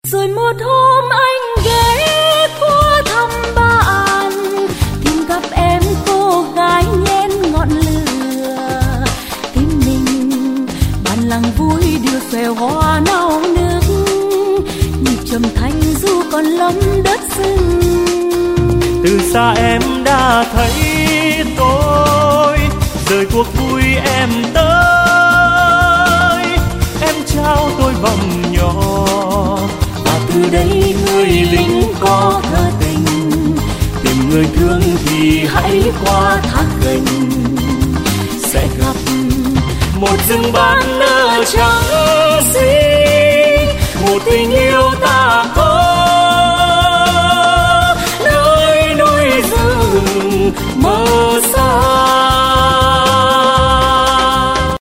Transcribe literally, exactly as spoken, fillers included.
Rồi một hôm anh ghé qua thăm bạn, tìm gặp em cô gái nhen ngọn lửa. Tim mình bàn làng vui đưa xòe hoa nao nước, nhịp trầm thanh du còn lấm đất rừng. Từ xa em đã thấy tôi, rời cuộc vui em tới. Em trao tôi vòng nhỏ, và từ đây người lính có thơ tình. Tìm người thương thì hãy qua thác gành, sẽ gặp một rừng ban nở trắng xinh, một tình yêu